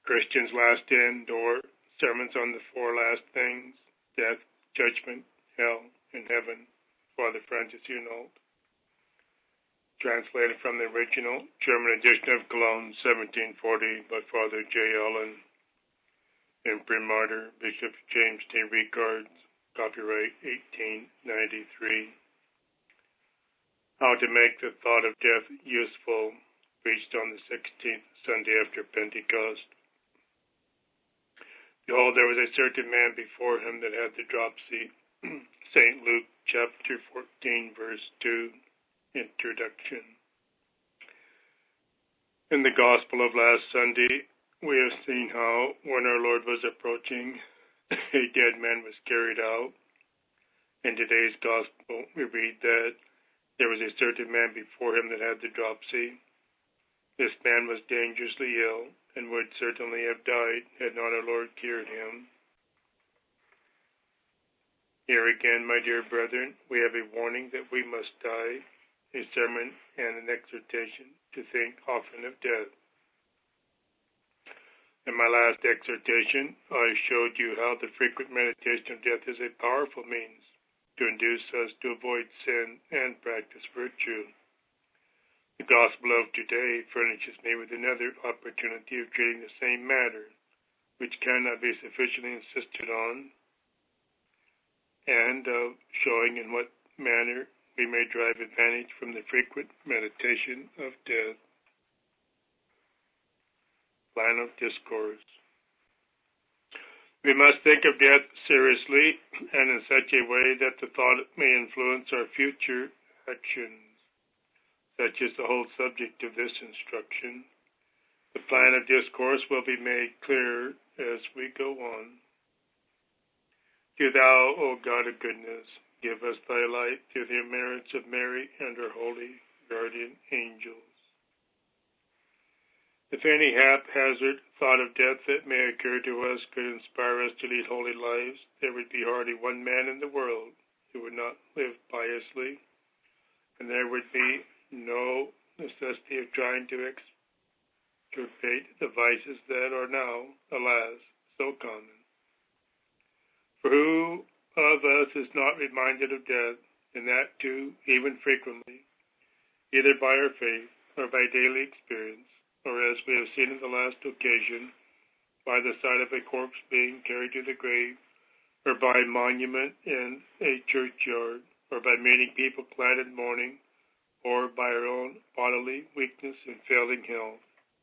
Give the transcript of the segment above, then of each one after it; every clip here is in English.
Christian's Last End, or Sermons on the Four Last Things, Death, Judgment, Hell, and Heaven, Father Francis Hunold. Translated from the original German edition of Cologne, 1740, by Father J. Allen. Imprimatur, Bishop James T. Ricards, copyright 1893. How to make the thought of death useful, preached on the 16th Sunday after Pentecost. Behold, there was a certain man before him that had the dropsy. St. Luke chapter 14, verse 2, introduction. In the Gospel of last Sunday, we have seen how, when our Lord was approaching, a dead man was carried out. In today's Gospel, we read that there was a certain man before him that had the dropsy. This man was dangerously ill, and would certainly have died had not our Lord cured him. Here again, my dear brethren, we have a warning that we must die, a sermon and an exhortation to think often of death. In my last exhortation, I showed you how the frequent meditation of death is a powerful means to induce us to avoid sin and practice virtue. The Gospel of today furnishes me with another opportunity of treating the same matter, which cannot be sufficiently insisted on, and of showing in what manner we may derive advantage from the frequent meditation of death. Plan of Discourse. We must think of death seriously and in such a way that the thought may influence our future actions. Such is the whole subject of this instruction. The plan of discourse will be made clear as we go on. Do thou, O God of goodness, give us thy light through the merits of Mary and her holy guardian angels. If any haphazard thought of death that may occur to us could inspire us to lead holy lives, there would be hardly one man in the world who would not live piously, and there would be no necessity of trying to extirpate the vices that are now, alas, so common. For who of us is not reminded of death, and that too, even frequently, either by our faith or by daily experience, or as we have seen in the last occasion, by the sight of a corpse being carried to the grave, or by a monument in a churchyard, or by meeting people clad in mourning, or by our own bodily weakness and failing health.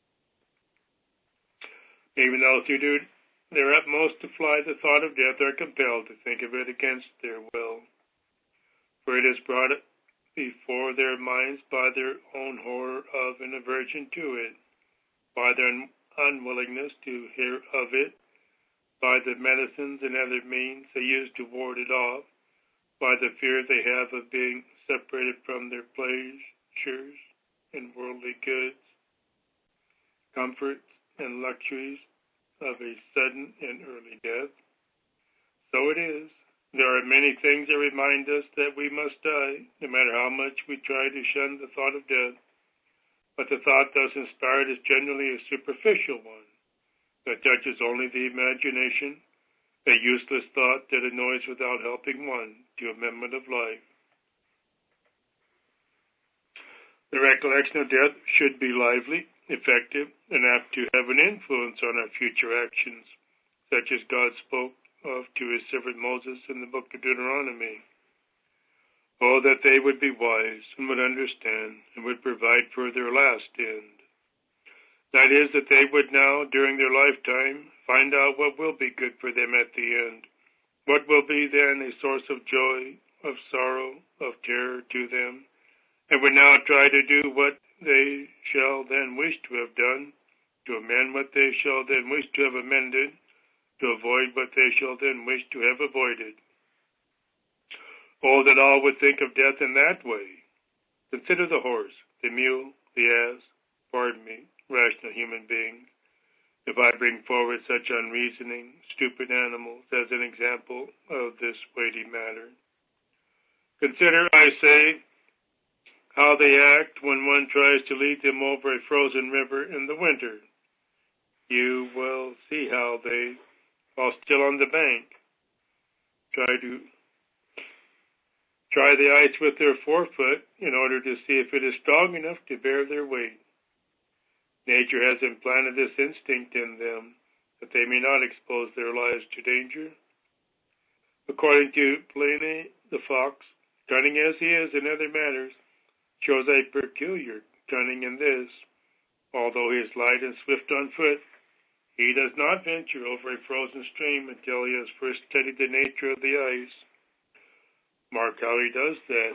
Even those who do their utmost to fly the thought of death are compelled to think of it against their will, for it is brought before their minds by their own horror of and aversion to it, by their unwillingness to hear of it, by the medicines and other means they use to ward it off, by the fear they have of being separated from their pleasures and worldly goods, comforts and luxuries of a sudden and early death. So it is. There are many things that remind us that we must die, no matter how much we try to shun the thought of death. But the thought thus inspired is generally a superficial one, that touches only the imagination, a useless thought that annoys without helping one to amendment of life. The recollection of death should be lively, effective, and apt to have an influence on our future actions, such as God spoke of to his servant Moses in the book of Deuteronomy. Oh, that they would be wise and would understand and would provide for their last end. That is, that they would now, during their lifetime, find out what will be good for them at the end, what will be then a source of joy, of sorrow, of terror to them, and would now try to do what they shall then wish to have done, to amend what they shall then wish to have amended, to avoid what they shall then wish to have avoided. Oh, that all would think of death in that way. Consider the horse, the mule, the ass, rational human beings. If I bring forward such unreasoning, stupid animals as an example of this weighty matter. Consider, I say, how they act when one tries to lead them over a frozen river in the winter. you will see how they, while still on the bank, try the ice with their forefoot in order to see if it is strong enough to bear their weight. Nature has implanted this instinct in them that they may not expose their lives to danger. According to Pliny the fox, cunning as he is in other matters, shows a peculiar cunning in this. Although he is light and swift on foot, he does not venture over a frozen stream until he has first studied the nature of the ice. Mark how he does that.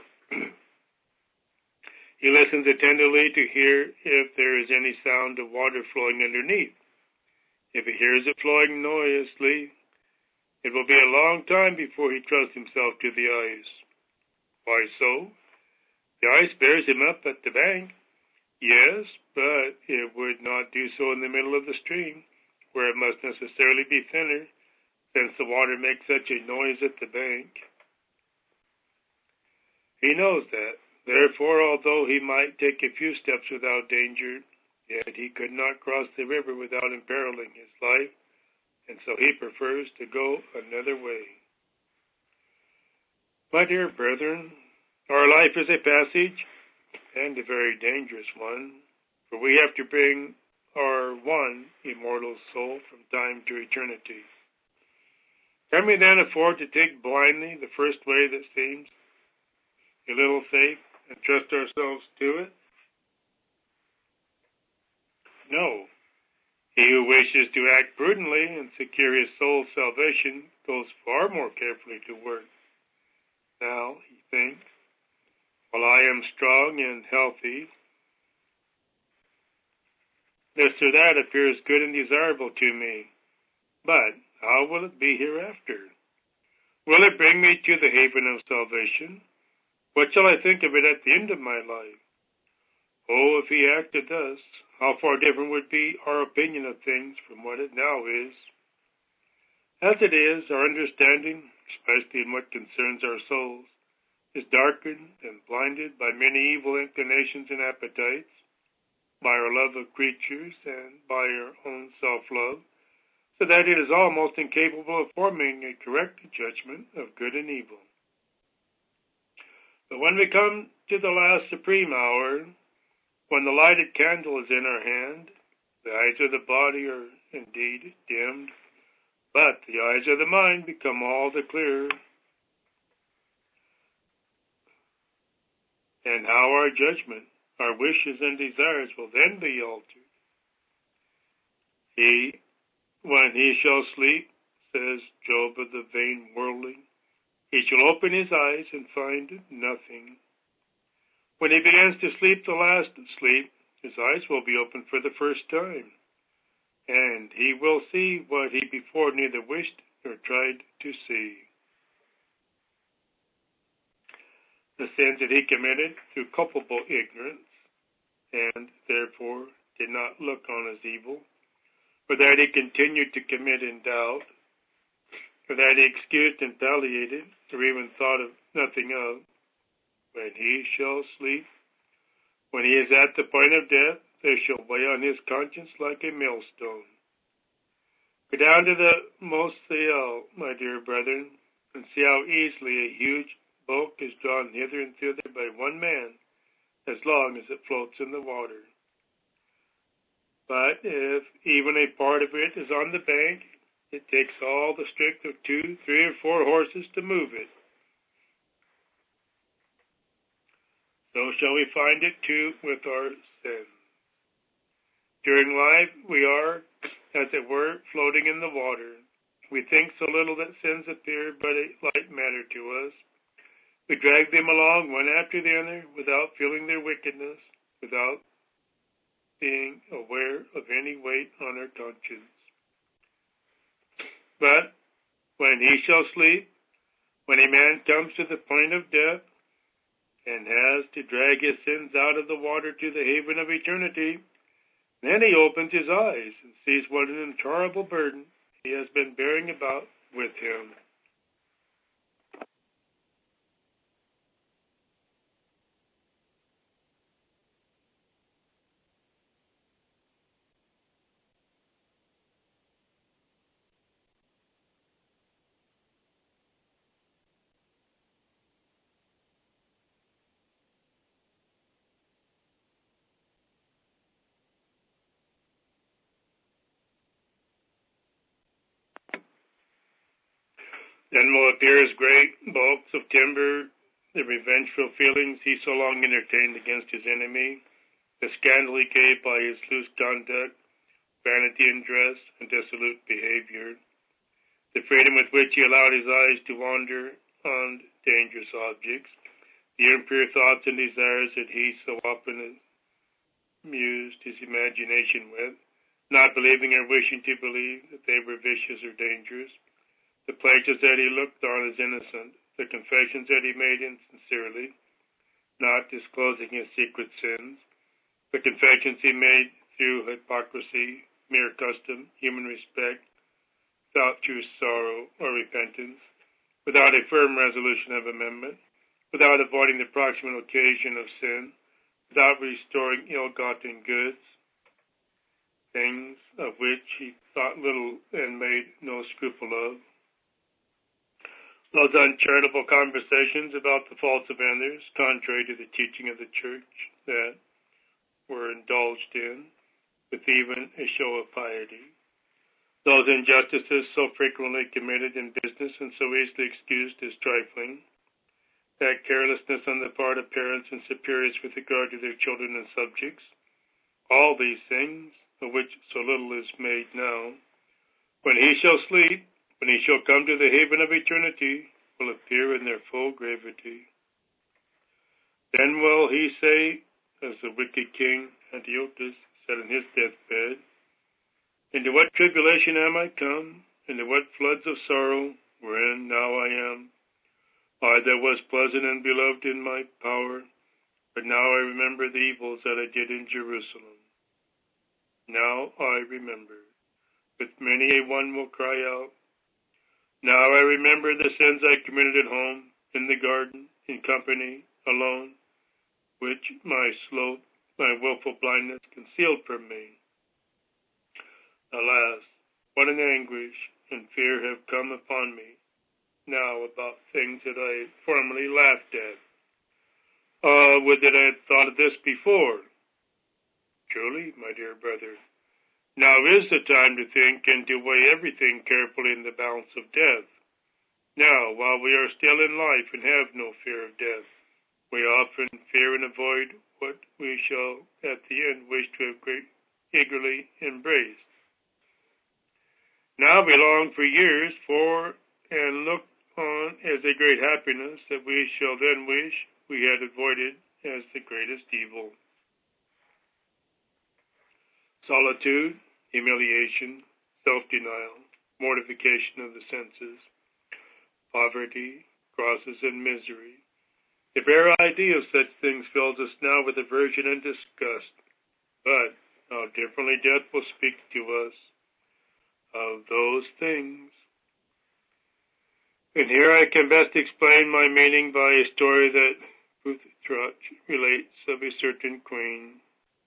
He listens attentively to hear if there is any sound of water flowing underneath. If he hears it flowing noisily, it will be a long time before he trusts himself to the ice. Why so? The ice bears him up at the bank. Yes, but it would not do so in the middle of the stream, where it must necessarily be thinner, since the water makes such a noise at the bank. He knows that. Therefore, although he might take a few steps without danger, yet he could not cross the river without imperiling his life, and so he prefers to go another way. My dear brethren, our life is a passage, and a very dangerous one, for we have to bring our one immortal soul from time to eternity. Can we then afford to take blindly the first way that seems a little safe and trust ourselves to it? No. He who wishes to act prudently and secure his soul's salvation goes far more carefully to work. Now, he thinks, while I am strong and healthy, this or that appears good and desirable to me. But how will it be hereafter? Will it bring me to the haven of salvation? What shall I think of it at the end of my life? Oh, if he acted thus, how far different would be our opinion of things from what it now is. As it is, our understanding, especially in what concerns our souls, is darkened and blinded by many evil inclinations and appetites, by our love of creatures and by our own self-love, so that it is almost incapable of forming a correct judgment of good and evil. But when we come to the last supreme hour, when the lighted candle is in our hand, the eyes of the body are indeed dimmed, but the eyes of the mind become all the clearer. And how our judgment, our wishes and desires will then be altered. When he shall sleep, says Job of the vain worldling, he shall open his eyes and find nothing. When he begins to sleep the last sleep, his eyes will be opened for the first time, and he will see what he before neither wished nor tried to see. The sins that he committed through culpable ignorance, and therefore did not look on as evil, or that he continued to commit in doubt, or that he excused and palliated, or even thought of nothing of, when he shall sleep, when he is at the point of death, there shall weigh on his conscience like a millstone. Go down to the Moselle, my dear brethren, and see how easily a huge bulk is drawn hither and thither by one man, as long as it floats in the water. But if even a part of it is on the bank, it takes all the strength of 2, 3, or 4 horses to move it. So shall we find it too with our sins. During life we are, as it were, floating in the water. We think so little that sins appear but a light matter to us. We drag them along one after the other without feeling their wickedness, without being aware of any weight on our conscience. But when he shall sleep, when a man comes to the point of death, and has to drag his sins out of the water to the haven of eternity, then he opens his eyes and sees what an intolerable burden he has been bearing about with him. Then will appear as great bulks of timber, the revengeful feelings he so long entertained against his enemy, the scandal he gave by his loose conduct, vanity in dress, and dissolute behavior, the freedom with which he allowed his eyes to wander on dangerous objects, the impure thoughts and desires that he so often amused his imagination with, not believing or wishing to believe that they were vicious or dangerous, the pleasures that he looked on as innocent, the confessions that he made insincerely, not disclosing his secret sins, the confessions he made through hypocrisy, mere custom, human respect, without true sorrow or repentance, without a firm resolution of amendment, without avoiding the proximate occasion of sin, without restoring ill-gotten goods, things of which he thought little and made no scruple of. Those uncharitable conversations about the faults of others, contrary to the teaching of the church, that were indulged in, with even a show of piety. Those injustices so frequently committed in business and so easily excused as trifling, that carelessness on the part of parents and superiors with regard to their children and subjects, all these things, of which so little is made now, when he shall sleep, when he shall come to the haven of eternity, will appear in their full gravity. Then will he say, as the wicked king Antiochus said in his deathbed, into what tribulation am I come, into what floods of sorrow, wherein now I am? I that was pleasant and beloved in my power, but now I remember the evils that I did in Jerusalem. Now I remember. With many a one will cry out, now I remember the sins I committed at home, in the garden, in company, alone, which my willful blindness concealed from me. Alas, what an anguish and fear have come upon me now about things that I formerly laughed at. Would that I had thought of this before. Truly, my dear brother, now is the time to think and to weigh everything carefully in the balance of death. Now, while we are still in life and have no fear of death, we often fear and avoid what we shall at the end wish to have eagerly embraced. Now we long for years for and look on as a great happiness that we shall then wish we had avoided as the greatest evil. Solitude, humiliation, self-denial, mortification of the senses, poverty, crosses, and misery. The bare idea of such things fills us now with aversion and disgust. But how differently death will speak to us of those things. And here I can best explain my meaning by a story that Plutarch relates of a certain queen.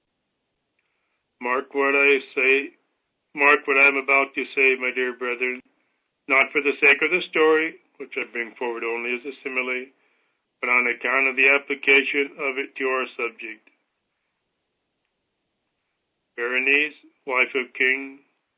Mark what I am about to say, my dear brethren, not for the sake of the story, which I bring forward only as a simile, but on account of the application of it to our subject. Berenice, wife of King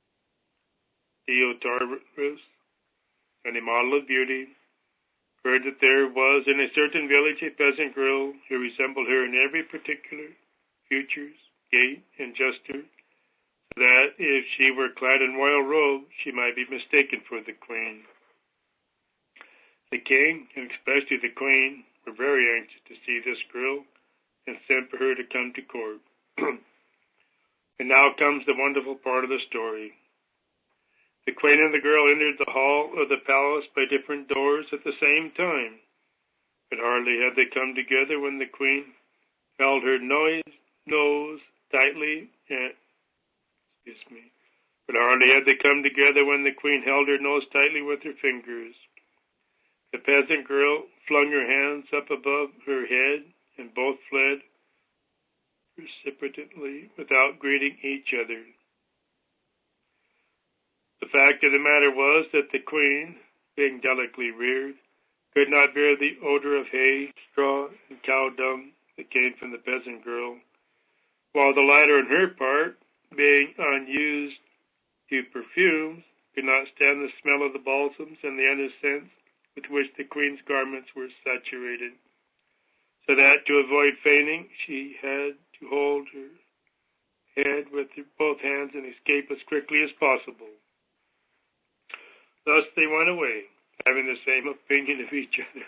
Diotarus, and a model of beauty, heard that there was in a certain village a peasant girl who resembled her in every particular, features, gait, and gesture, so that if she were clad in royal robes, she might be mistaken for the queen. The king, and especially the queen, were very anxious to see this girl and sent for her to come to court. And now comes the wonderful part of the story. The queen and the girl entered the hall of the palace by different doors at the same time. But hardly had they come together when the queen held her nose tightly with her fingers. The peasant girl flung her hands up above her head, and both fled precipitately without greeting each other. The fact of the matter was that the queen, being delicately reared, could not bear the odor of hay, straw, and cow dung that came from the peasant girl, while the latter on her part, being unused to perfumes, could not stand the smell of the balsams and the incense with which the queen's garments were saturated, so that to avoid fainting she had to hold her head with both hands and escape as quickly as possible. Thus they went away, having the same opinion of each other.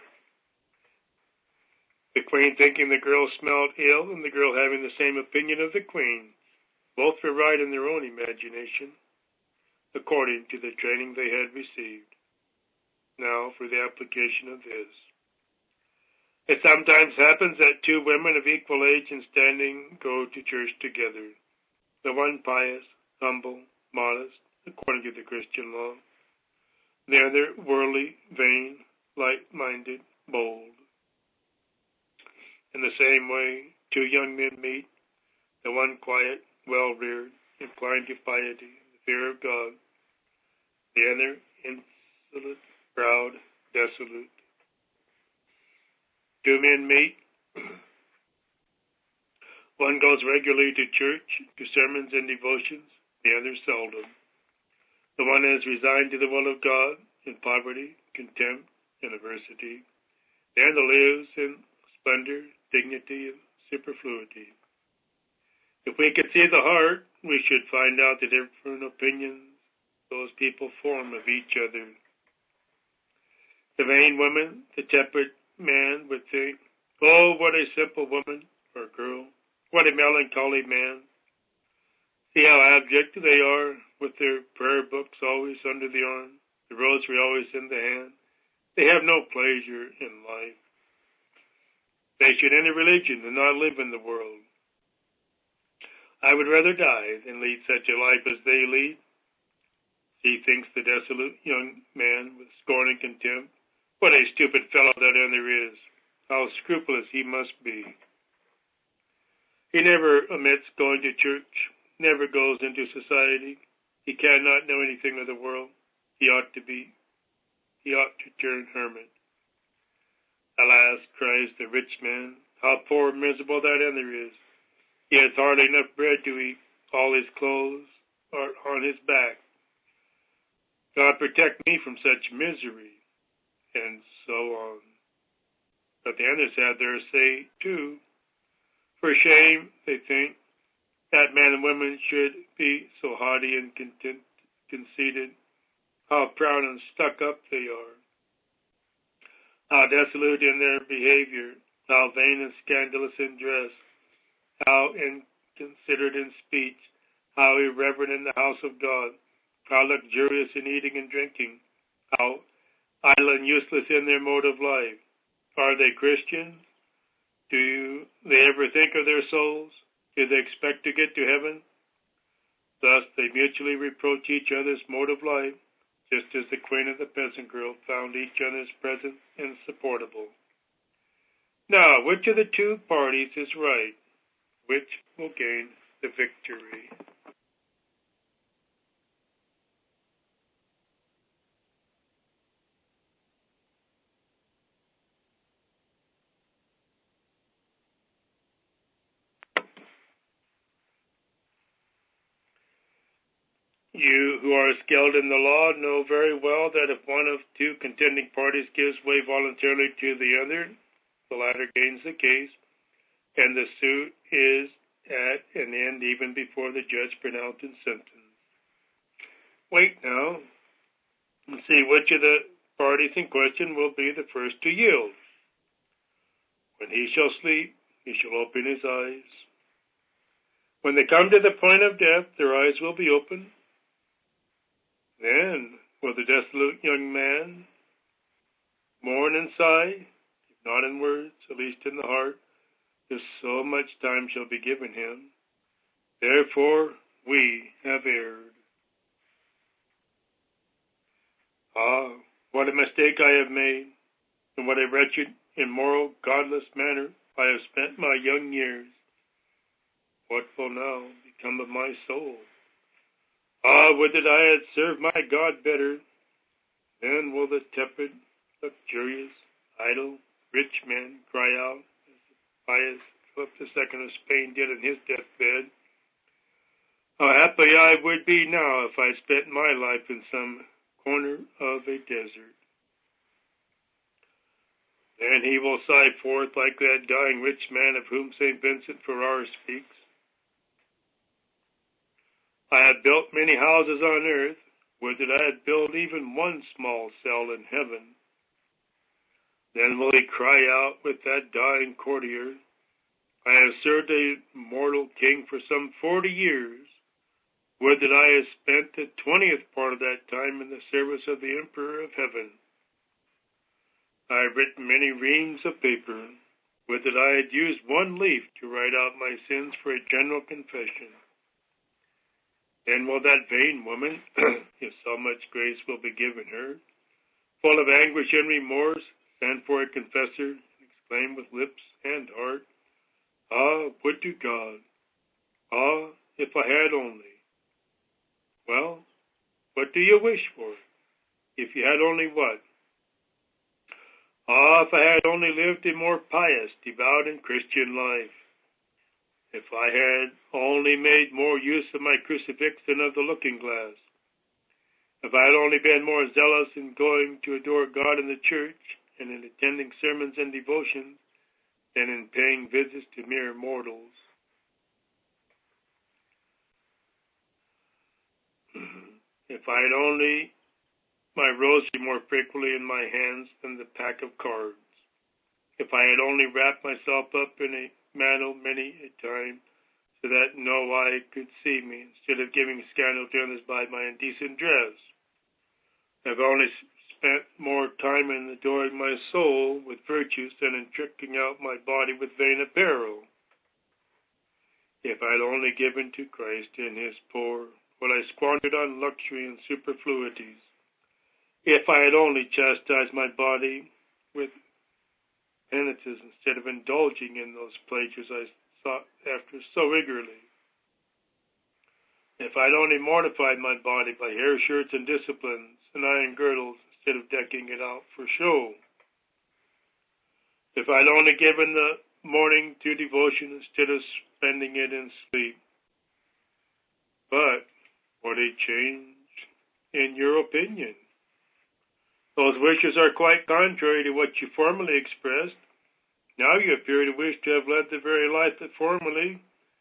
The queen thinking the girl smelled ill, and the girl having the same opinion of the queen. Both were right in their own imagination, according to the training they had received. Now for the application of this. It sometimes happens that two women of equal age and standing go to church together, the one pious, humble, modest, according to the Christian law, the other worldly, vain, light-minded, bold. In the same way, two young men meet, the one quiet, well-reared, inclined to piety, the fear of God, the other insolent, proud, dissolute. Two men meet. One goes regularly to church, to sermons and devotions, the other seldom. The one is resigned to the will of God in poverty, contempt, and adversity. The other lives in splendor, dignity, and superfluity. If we could see the heart, we should find out the different opinions those people form of each other. The vain woman, the tepid man would think, "Oh, what a simple woman or girl, what a melancholy man. See how abject they are, with their prayer books always under the arm, the rosary always in the hand. They have no pleasure in life. They should enter religion and not live in the world. I would rather die than lead such a life as they lead." He thinks the dissolute young man with scorn and contempt. What a stupid fellow that other is. How scrupulous he must be. He never omits going to church, never goes into society. He cannot know anything of the world. He ought to turn hermit. Alas, cries the rich man, how poor and miserable that other is. He has hardly enough bread to eat. All his clothes are on his back. God protect me from such misery, and so on. But the others have their say, too. For shame, they think, that men and women should be so haughty and conceited. How proud and stuck up they are. How dissolute in their behavior. How vain and scandalous in dress. How inconsiderate in speech. How irreverent in the house of God. How luxurious in eating and drinking. How idle and useless in their mode of life. Are they Christians? Do they ever think of their souls? Do they expect to get to heaven? Thus they mutually reproach each other's mode of life, just as the queen and the peasant girl found each other's presence insupportable. Now, which of the two parties is right? Which will gain the victory? You who are skilled in the law know very well that if one of two contending parties gives way voluntarily to the other, the latter gains the case, and the suit is at an end even before the judge pronounced sentence. Wait now, and see which of the parties in question will be the first to yield. When he shall sleep, he shall open his eyes. When they come to the point of death, their eyes will be opened. Then will the dissolute young man mourn and sigh, if not in words, at least in the heart, if so much time shall be given him. Therefore we have erred. Ah, what a mistake I have made, and what a wretched, immoral, godless manner I have spent my young years. What will now become of my soul? Ah, would that I had served my God better. Then will the tepid, luxurious, idle, rich men cry out, as pious Philip II of Spain did in his deathbed, How happy I would be now if I spent my life in some corner of a desert. Then he will sigh forth like that dying rich man of whom St. Vincent Ferrer speaks. I have built many houses on earth. Would that I had built even one small cell in heaven. Then will he cry out with that dying courtier, I have served a mortal king for some 40 years. Would that I had spent the 20th part of that time in the service of the Emperor of Heaven. I have written many reams of paper. Would that I had used one leaf to write out my sins for a general confession. Then will that vain woman, if so much grace will be given her, full of anguish and remorse, send for a confessor, and exclaim with lips and heart, Ah, would to God! Ah, if I had only! Well, what do you wish for? If you had only what? Ah, if I had only lived a more pious, devout, and Christian life. If I had only made more use of my crucifix than of the looking glass. If I had only been more zealous in going to adore God in the church and in attending sermons and devotions than in paying visits to mere mortals. If I had only my rosary more frequently in my hands than the pack of cards. If I had only wrapped myself up in a mantle many a time, so that no eye could see me, instead of giving scandal to others by my indecent dress. I've only spent more time in adoring my soul with virtues than in tricking out my body with vain apparel. If I'd only given to Christ and his poor what I squandered on luxury and superfluities. If I had only chastised my body with penances instead of indulging in those pleasures I sought after so eagerly. If I'd only mortified my body by hair shirts and disciplines and iron girdles instead of decking it out for show. If I'd only given the morning to devotion instead of spending it in sleep. But what a change in your opinion. Those wishes are quite contrary to what you formerly expressed. Now you appear to wish to have led the very life that formerly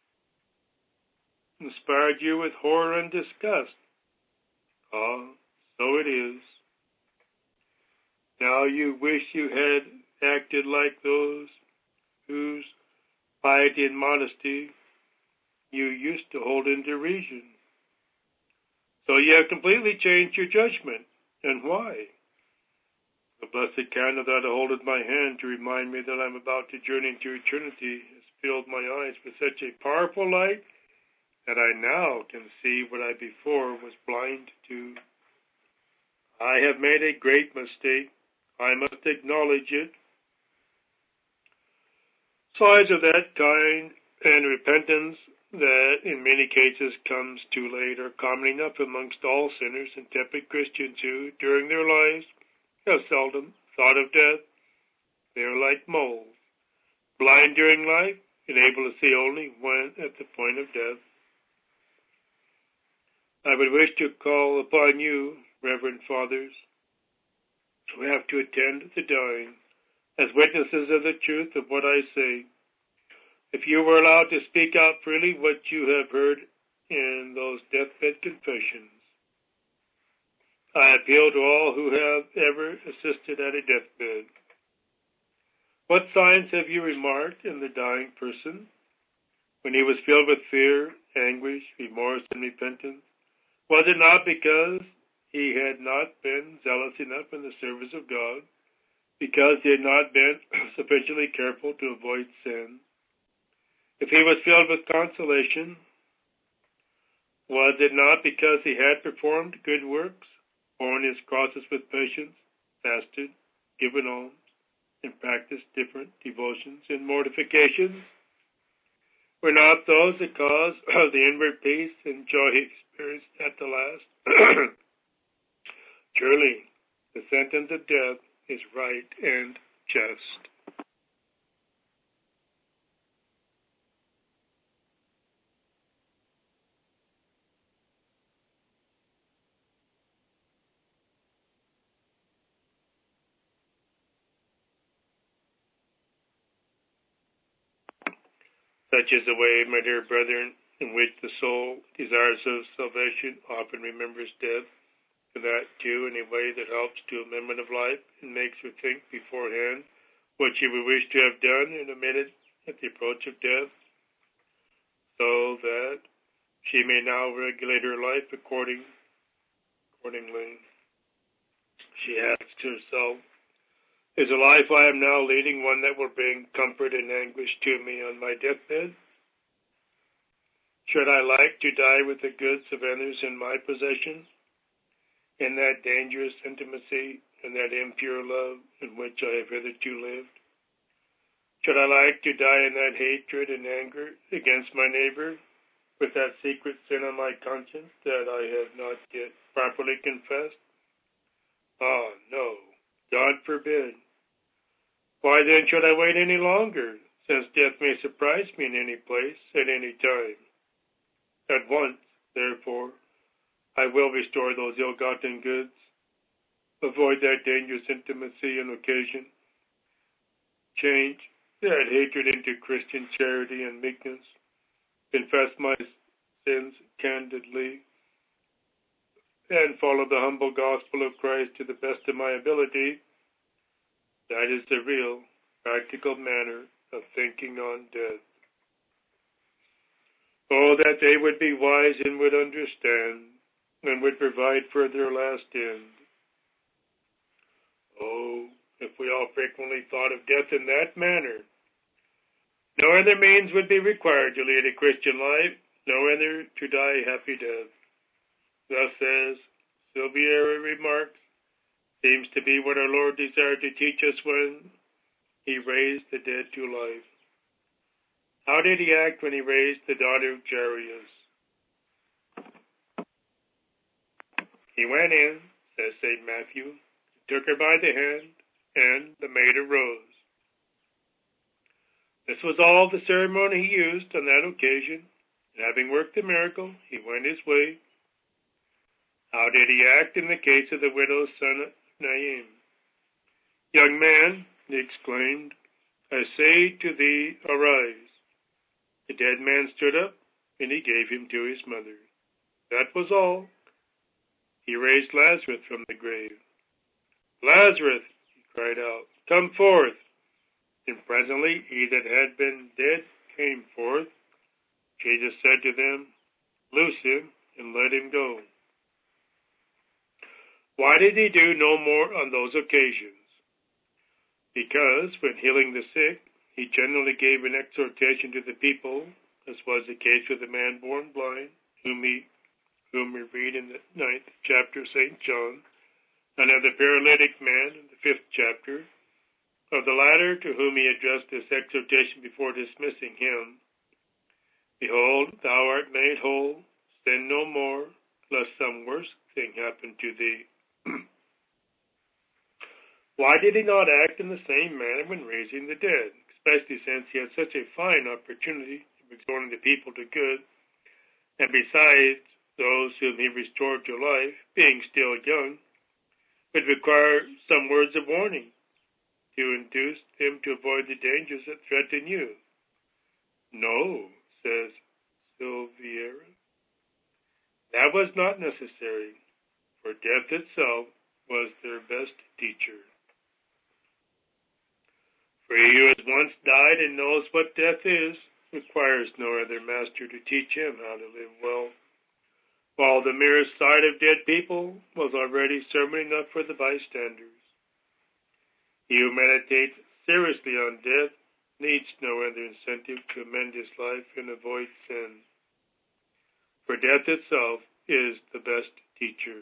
inspired you with horror and disgust. Ah, so it is. Now you wish you had acted like those whose piety and modesty you used to hold in derision. So you have completely changed your judgment. And why? The blessed candle that holdeth my hand to remind me that I am about to journey into eternity has filled my eyes with such a powerful light that I now can see what I before was blind to. I have made a great mistake. I must acknowledge it. Signs of that kind and repentance that in many cases comes too late are common enough amongst all sinners and tepid Christians who, during their lives, have seldom thought of death. They are like moles, blind during life and able to see only when at the point of death. I would wish to call upon you, Reverend Fathers, who have to attend the dying, as witnesses of the truth of what I say. If you were allowed to speak out freely what you have heard in those deathbed confessions, I appeal to all who have ever assisted at a deathbed. What signs have you remarked in the dying person? When he was filled with fear, anguish, remorse, and repentance, was it not because he had not been zealous enough in the service of God, because he had not been sufficiently careful to avoid sin? If he was filled with consolation, was it not because he had performed good works, borne his crosses with patience, fasted, given alms, and practiced different devotions and mortifications? Were not those the cause of the inward peace and joy he experienced at the last? Surely, the sentence of death is right and just. Such is the way, my dear brethren, in which the soul, desires of salvation, often remembers death, and that, too, in a way that helps to amendment of life and makes her think beforehand what she would wish to have done and omitted at the approach of death, so that she may now regulate her life accordingly. She asks herself, is the life I am now leading one that will bring comfort and anguish to me on my deathbed? Should I like to die with the goods of others in my possession, in that dangerous intimacy and that impure love in which I have hitherto lived? Should I like to die in that hatred and anger against my neighbor, with that secret sin on my conscience that I have not yet properly confessed? Ah, no, God forbid. Why then should I wait any longer, since death may surprise me in any place, at any time? At once, therefore, I will restore those ill-gotten goods, avoid that dangerous intimacy and occasion, change that hatred into Christian charity and meekness, confess my sins candidly, and follow the humble gospel of Christ to the best of my ability. That is the real, practical manner of thinking on death. Oh, that they would be wise and would understand, and would provide for their last end. Oh, if we all frequently thought of death in that manner. No other means would be required to lead a Christian life, no other to die a happy death. Thus, as Silviera remarks, seems to be what our Lord desired to teach us when he raised the dead to life. How did he act when he raised the daughter of Jairus? He went in, says St. Matthew, took her by the hand, and the maid arose. This was all the ceremony he used on that occasion, and having worked the miracle, he went his way. How did he act in the case of the widow's son of Naim? Young man, he exclaimed, I say to thee, arise. The dead man stood up, and he gave him to his mother. That was all. He raised Lazarus from the grave. Lazarus, he cried out, come forth. And presently he that had been dead came forth. Jesus said to them, loose him and let him go. Why did he do no more on those occasions? Because when healing the sick, he generally gave an exhortation to the people, as was the case with the man born blind, whom we read in the 9th chapter of St. John, and of the paralytic man in the 5th chapter. Of the latter, to whom he addressed this exhortation before dismissing him, behold, thou art made whole, sin no more, lest some worse thing happen to thee. Why did he not act in the same manner when raising the dead, especially since he had such a fine opportunity of exhorting the people to good, and besides, those whom he restored to life, being still young, would require some words of warning to induce them to avoid the dangers that threaten you? No, says Silviera. That was not necessary, for death itself was their best teacher. For he who has once died and knows what death is, requires no other master to teach him how to live well, while the merest sight of dead people was already sermon enough for the bystanders. He who meditates seriously on death needs no other incentive to amend his life and avoid sin, for death itself is the best teacher.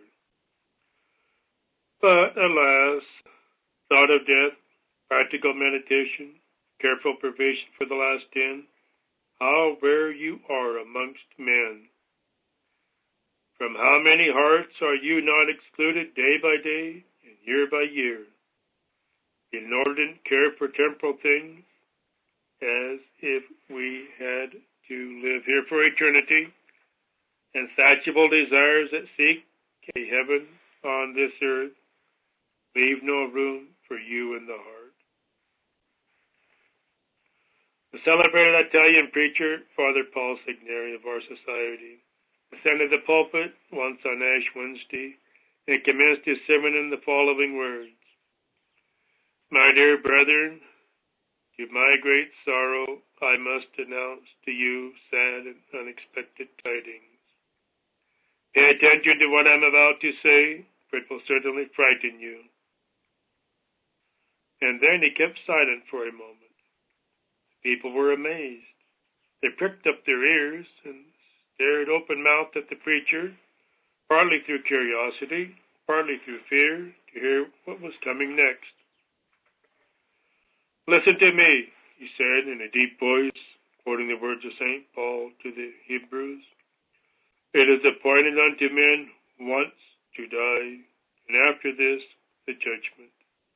But, alas, thought of death, practical meditation, careful provision for the last end, how rare you are amongst men. From how many hearts are you not excluded day by day and year by year? Inordinate care for temporal things, as if we had to live here for eternity, insatiable desires that seek a heaven on this earth, leave no room for you in the heart. The celebrated Italian preacher, Father Paul Signeri of our society, ascended the pulpit once on Ash Wednesday and commenced his sermon in the following words. My dear brethren, to my great sorrow, I must announce to you sad and unexpected tidings. Pay attention to what I'm about to say, for it will certainly frighten you. And then he kept silent for a moment. People were amazed. They pricked up their ears and stared open-mouthed at the preacher, partly through curiosity, partly through fear, to hear what was coming next. Listen to me, he said in a deep voice, quoting the words of St. Paul to the Hebrews. It is appointed unto men once to die, and after this, the judgment.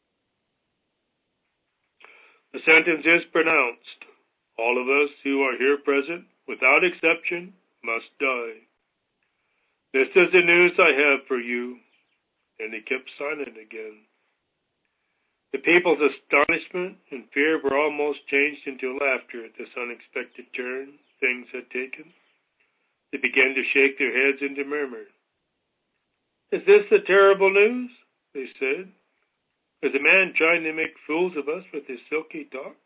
The sentence is pronounced. All of us who are here present, without exception, must die. This is the news I have for you. And he kept silent again. The people's astonishment and fear were almost changed into laughter at this unexpected turn things had taken. They began to shake their heads and to murmur. Is this the terrible news? They said. Is a man trying to make fools of us with his silly talk?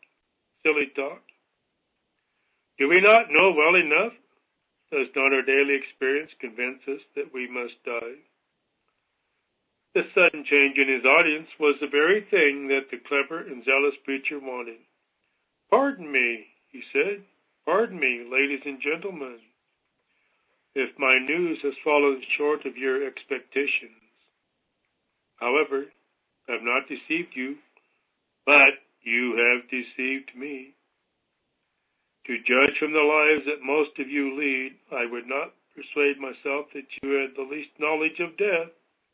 Do we not know well enough? Does not our daily experience convince us that we must die? This sudden change in his audience was the very thing that the clever and zealous preacher wanted. Pardon me, he said. Pardon me, ladies and gentlemen, if my news has fallen short of your expectations. However, I have not deceived you, but you have deceived me. To judge from the lives that most of you lead, I would not persuade myself that you had the least knowledge of death.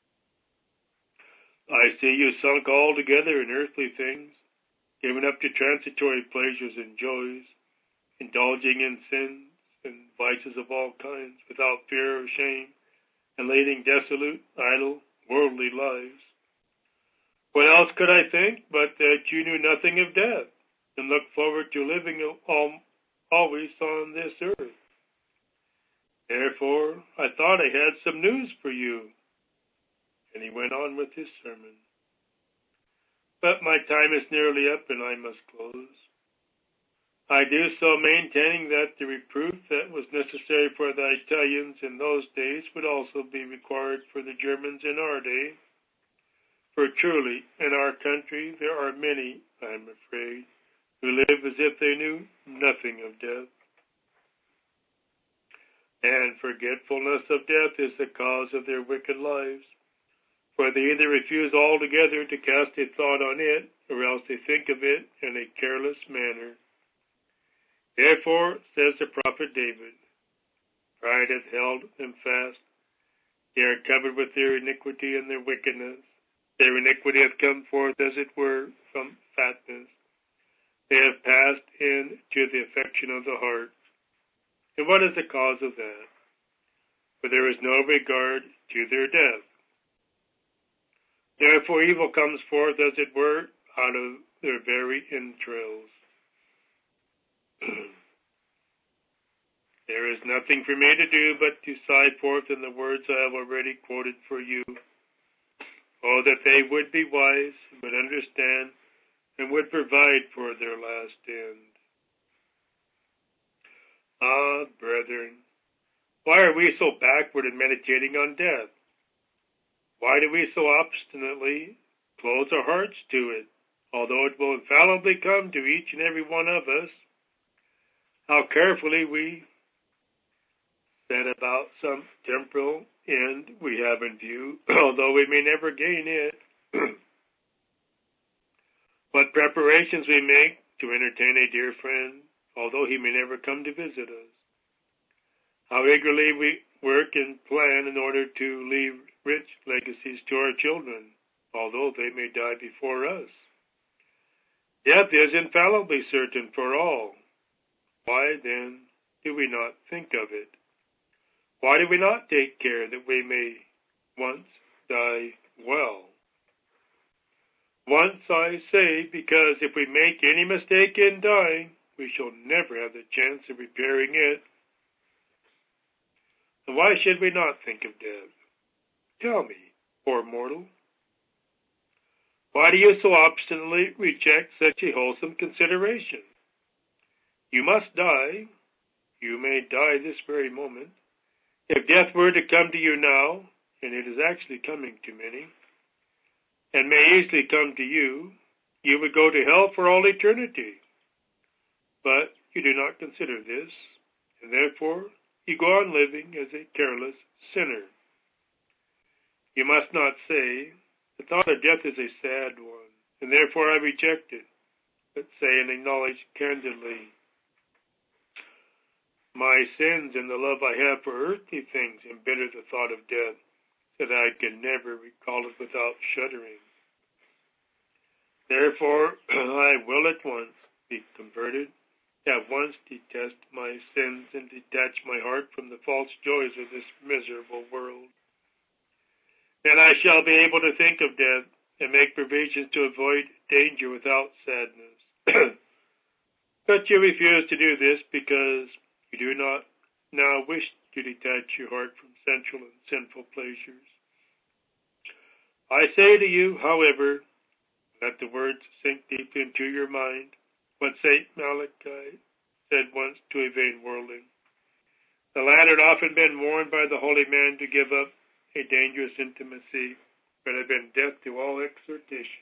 I see you sunk altogether in earthly things, given up to transitory pleasures and joys, indulging in sins and vices of all kinds, without fear or shame, and leading desolate, idle, worldly lives. What else could I think but that you knew nothing of death, and looked forward to living always on this earth? Therefore, I thought I had some news for you. And he went on with his sermon. But my time is nearly up, and I must close. I do so maintaining that the reproof that was necessary for the Italians in those days would also be required for the Germans in our day. For truly, in our country, there are many, I am afraid, who live as if they knew nothing of death. And forgetfulness of death is the cause of their wicked lives. For they either refuse altogether to cast a thought on it, or else they think of it in a careless manner. Therefore, says the prophet David, pride hath held them fast. They are covered with their iniquity and their wickedness. Their iniquity hath come forth, as it were, from fatness. They have passed into the affection of the heart. And what is the cause of that? For there is no regard to their death. Therefore evil comes forth, as it were, out of their very entrails. There is nothing for me to do but to sigh forth in the words I have already quoted for you. Oh, that they would be wise, would understand, and would provide for their last end. Ah, brethren, why are we so backward in meditating on death? Why do we so obstinately close our hearts to it, although it will infallibly come to each and every one of us? How carefully we set about some temporal end we have in view, although we may never gain it. What preparations we make to entertain a dear friend, although he may never come to visit us. How eagerly we work and plan in order to leave rich legacies to our children, although they may die before us. Death is infallibly certain for all. Why, then, do we not think of it? Why do we not take care that we may once die well? Once, I say, because if we make any mistake in dying, we shall never have the chance of repairing it. And why should we not think of death? Tell me, poor mortal, why do you so obstinately reject such a wholesome consideration? You must die. You may die this very moment. If death were to come to you now, and it is actually coming to many, and may easily come to you, you would go to hell for all eternity. But you do not consider this, and therefore you go on living as a careless sinner. You must not say, the thought of death is a sad one, and therefore I reject it, but say and acknowledge candidly, my sins and the love I have for earthly things embitter the thought of death, that I can never recall it without shuddering. Therefore, I will at once be converted, at once detest my sins, and detach my heart from the false joys of this miserable world. Then I shall be able to think of death, and make provisions to avoid danger without sadness. But you refuse to do this because you do not now wish to detach your heart from sensual and sinful pleasures. I say to you, however, let the words sink deeply into your mind, what St. Malachi said once to a vain worldling. The lad had often been warned by the holy man to give up a dangerous intimacy, but had been deaf to all exhortation.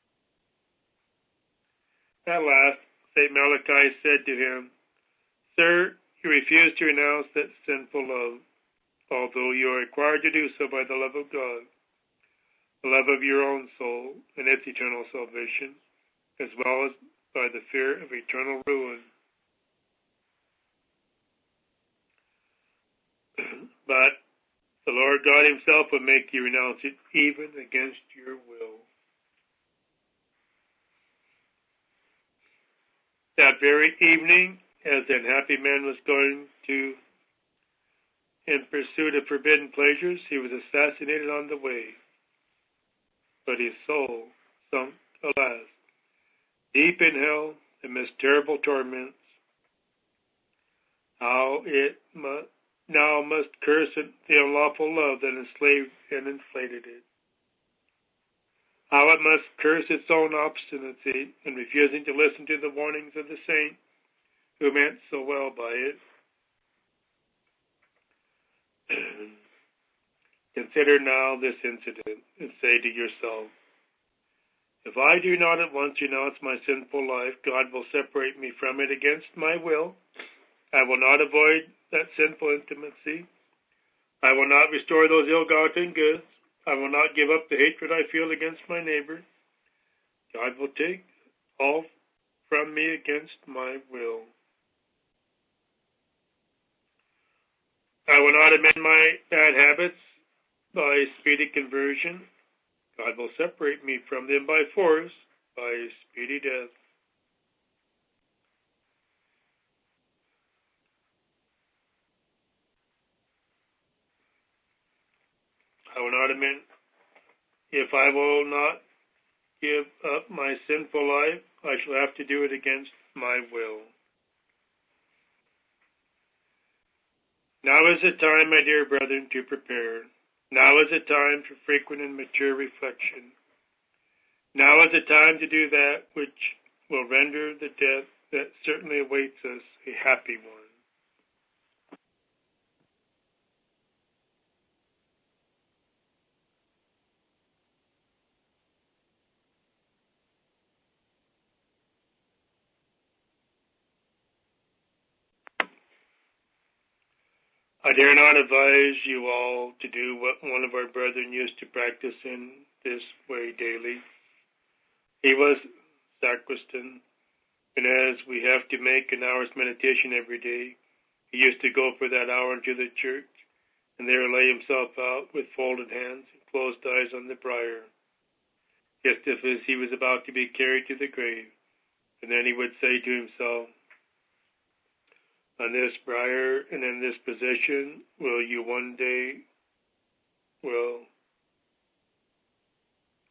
At last, St. Malachi said to him, Sir, you refuse to renounce that sinful love, although you are required to do so by the love of God, the love of your own soul and its eternal salvation, as well as by the fear of eternal ruin. But the Lord God himself will make you renounce it even against your will. That very evening, as the unhappy man was going to in pursuit of forbidden pleasures, he was assassinated on the way. But his soul sunk, alas, deep in hell amidst terrible torments. How it now must curse the unlawful love that enslaved and inflated it. How it must curse its own obstinacy in refusing to listen to the warnings of the saint who meant so well by it. Consider now this incident and say to yourself, if I do not at once renounce my sinful life, God will separate me from it against my will. I will not avoid that sinful intimacy. I will not restore those ill-gotten goods. I will not give up the hatred I feel against my neighbor. God will take all from me against my will. I will not amend my bad habits by speedy conversion. God will separate me from them by force, by speedy death. I will not amend. If I will not give up my sinful life, I shall have to do it against my will. Now is the time, my dear brethren, to prepare. Now is the time for frequent and mature reflection. Now is the time to do that which will render the death that certainly awaits us a happy one. I dare not advise you all to do what one of our brethren used to practice in this way daily. He was sacristan, and as we have to make an hour's meditation every day, he used to go for that hour into the church, and there lay himself out with folded hands and closed eyes on the briar, just as if he was about to be carried to the grave. And then he would say to himself, on this briar and in this position, you will one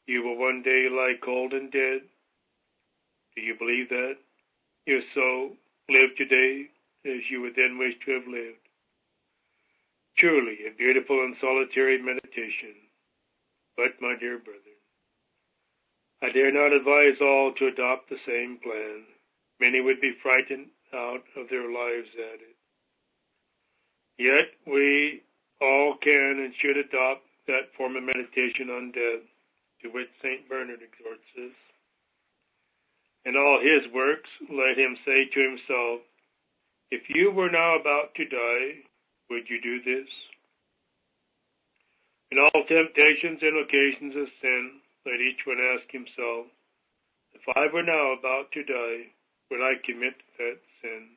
day lie cold and dead. Do you believe that? If so, live today as you would then wish to have lived. Truly a beautiful and solitary meditation. But, my dear brethren, I dare not advise all to adopt the same plan. Many would be frightened out of their lives at it. Yet we all can and should adopt that form of meditation on death to which St. Bernard exhorts us. In all his works, let him say to himself, if you were now about to die, would you do this? In all temptations and occasions of sin, let each one ask himself, if I were now about to die, would I commit that sin?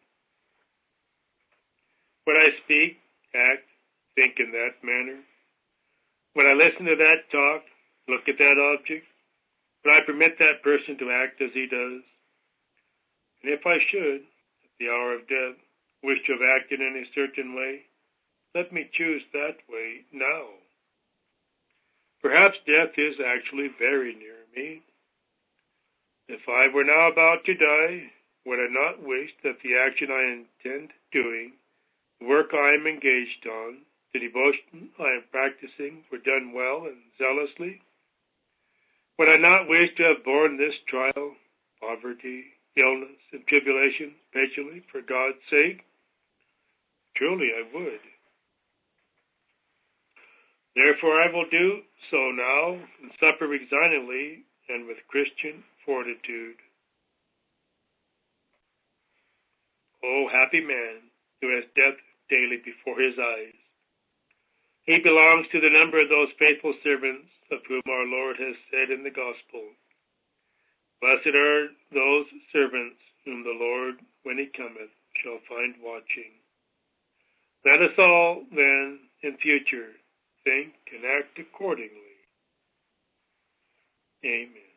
Would I speak, act, think in that manner? Would I listen to that talk, look at that object? Would I permit that person to act as he does? And if I should, at the hour of death, wish to have acted in a certain way, let me choose that way now. Perhaps death is actually very near me. If I were now about to die, would I not wish that the action I intend doing, the work I am engaged on, the devotion I am practicing were done well and zealously? Would I not wish to have borne this trial, poverty, illness, and tribulation patiently for God's sake? Truly I would. Therefore I will do so now, and suffer resignedly and with Christian fortitude. O happy man who has death daily before his eyes. He belongs to the number of those faithful servants of whom our Lord has said in the Gospel, blessed are those servants whom the Lord, when he cometh, shall find watching. Let us all, then, in future, think and act accordingly. Amen.